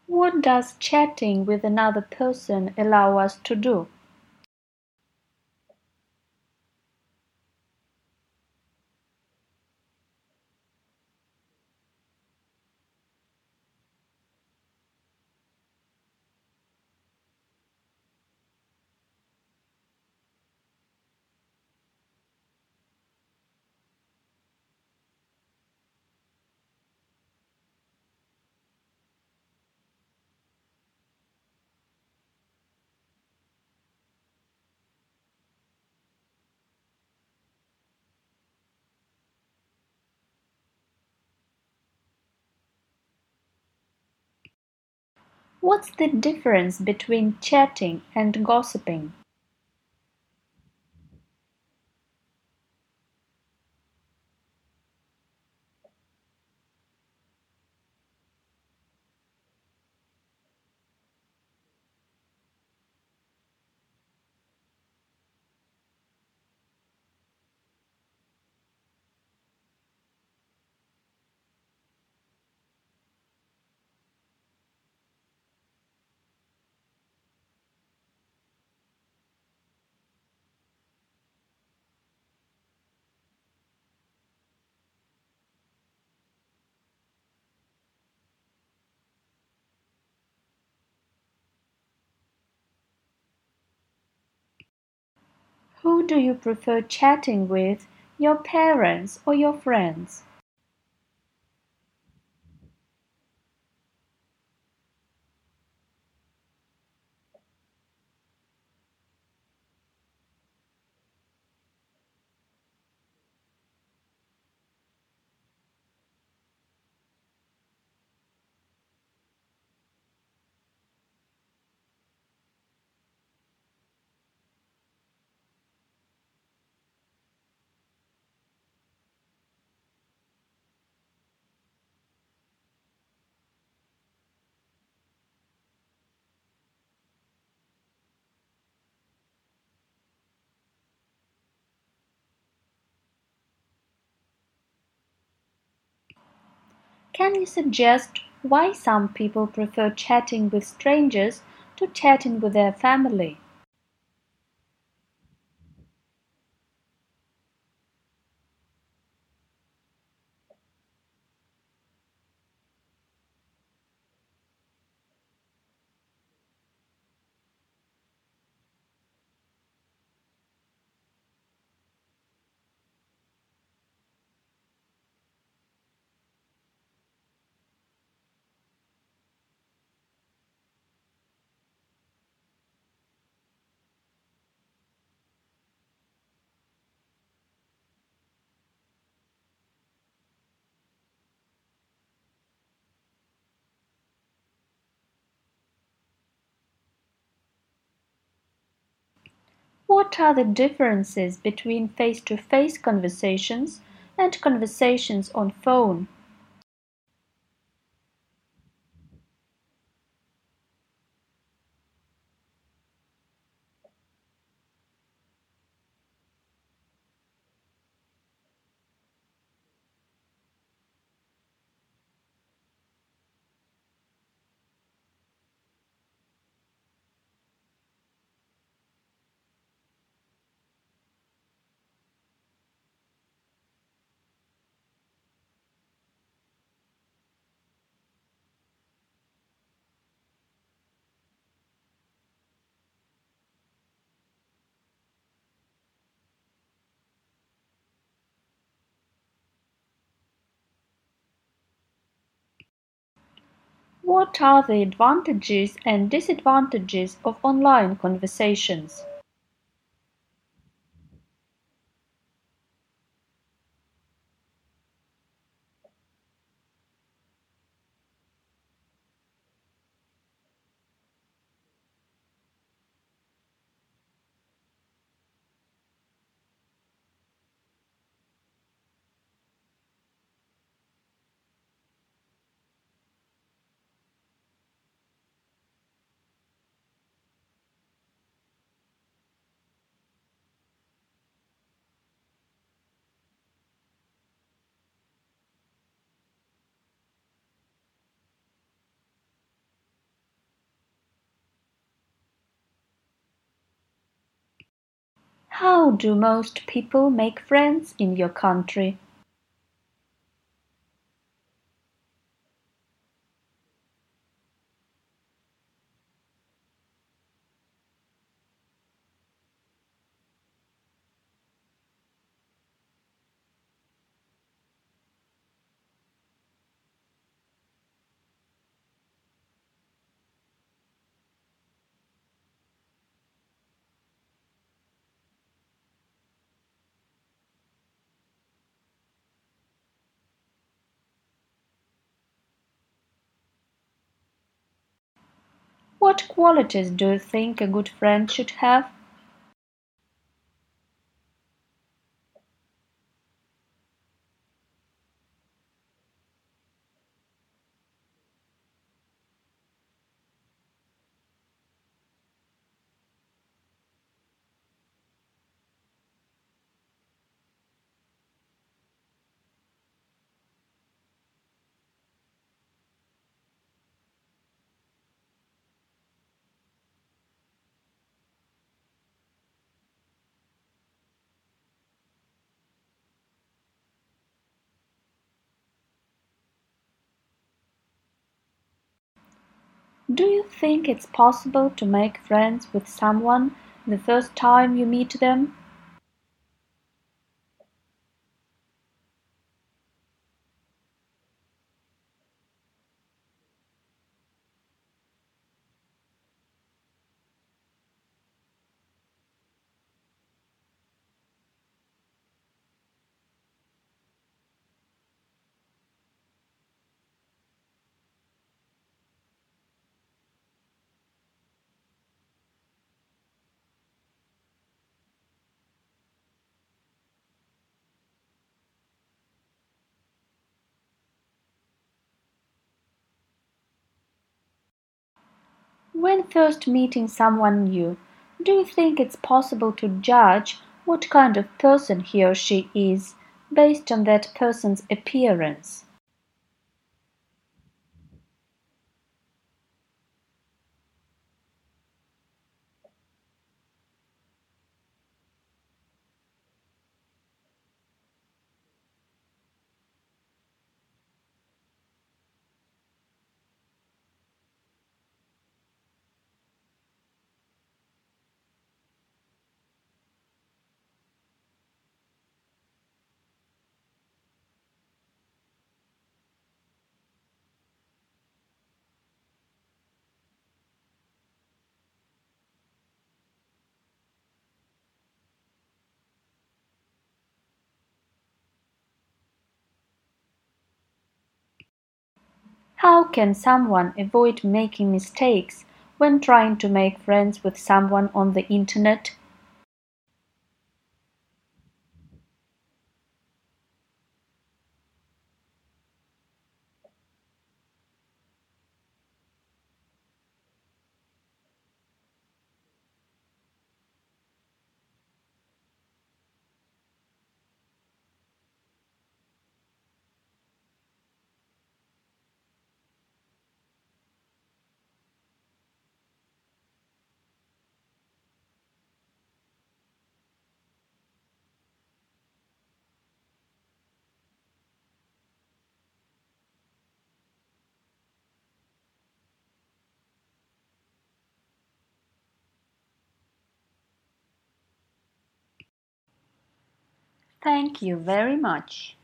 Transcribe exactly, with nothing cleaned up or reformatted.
What does chatting with another person allow us to do? What's the difference between chatting and gossiping? Who do you prefer chatting with, your parents or your friends? Can you suggest why some people prefer chatting with strangers to chatting with their family? What are the differences between face-to-face conversations and conversations on phone? What are the advantages and disadvantages of online conversations? How do most people make friends in your country? What qualities do you think a good friend should have? Do you think it's possible to make friends with someone the first time you meet them? When first meeting someone new, do you think it's possible to judge what kind of person he or she is based on that person's appearance? How can someone avoid making mistakes when trying to make friends with someone on the internet? Thank you very much.